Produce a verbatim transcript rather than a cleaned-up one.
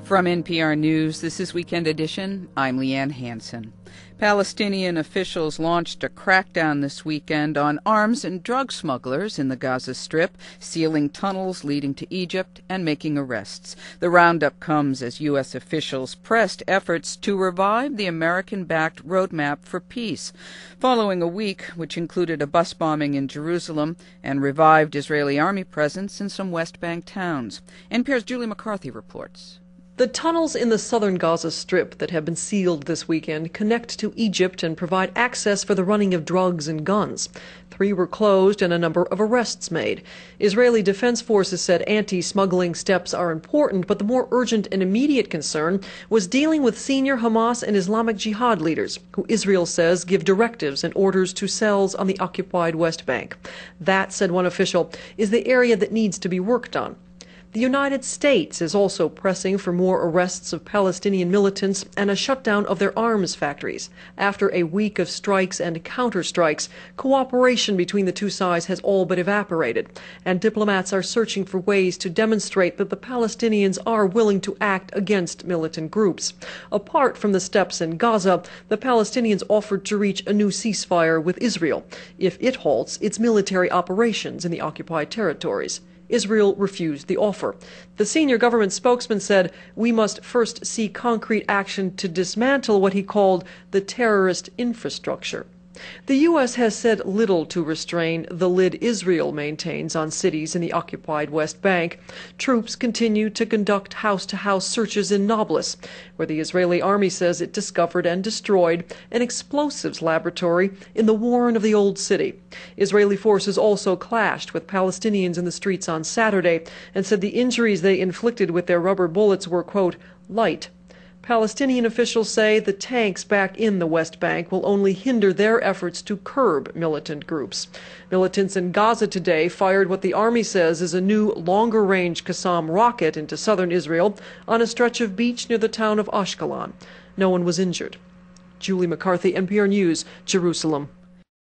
From N P R News, this is Weekend Edition. I'm Leanne Hansen. Palestinian officials launched a crackdown this weekend on arms and drug smugglers in the Gaza Strip, sealing tunnels leading to Egypt and making arrests. The roundup comes as U S officials pressed efforts to revive the American-backed Roadmap for Peace, following a week which included a bus bombing in Jerusalem and revived Israeli army presence in some West Bank towns. N P R's Julie McCarthy reports. The tunnels in the southern Gaza Strip that have been sealed this weekend connect to Egypt and provide access for the running of drugs and guns. Three were closed and a number of arrests made. Israeli Defense Forces said anti-smuggling steps are important, but the more urgent and immediate concern was dealing with senior Hamas and Islamic Jihad leaders, who Israel says give directives and orders to cells on the occupied West Bank. That, said one official, is the area that needs to be worked on. The United States is also pressing for more arrests of Palestinian militants and a shutdown of their arms factories. After a week of strikes and counterstrikes, cooperation between the two sides has all but evaporated, and diplomats are searching for ways to demonstrate that the Palestinians are willing to act against militant groups. Apart from the steps in Gaza, the Palestinians offered to reach a new ceasefire with Israel if it halts its military operations in the occupied territories. Israel refused the offer. The senior government spokesman said, "We must first see concrete action to dismantle what he called the terrorist infrastructure." The U S has said little to restrain the lid Israel maintains on cities in the occupied West Bank. Troops continue to conduct house-to-house searches in Nablus, where the Israeli army says it discovered and destroyed an explosives laboratory in the warren of the old city. Israeli forces also clashed with Palestinians in the streets on Saturday and said the injuries they inflicted with their rubber bullets were, quote, light. Palestinian officials say the tanks back in the West Bank will only hinder their efforts to curb militant groups. Militants in Gaza today fired what the army says is a new longer-range Qassam rocket into southern Israel on a stretch of beach near the town of Ashkelon. No one was injured. Julie McCarthy, N P R News, Jerusalem.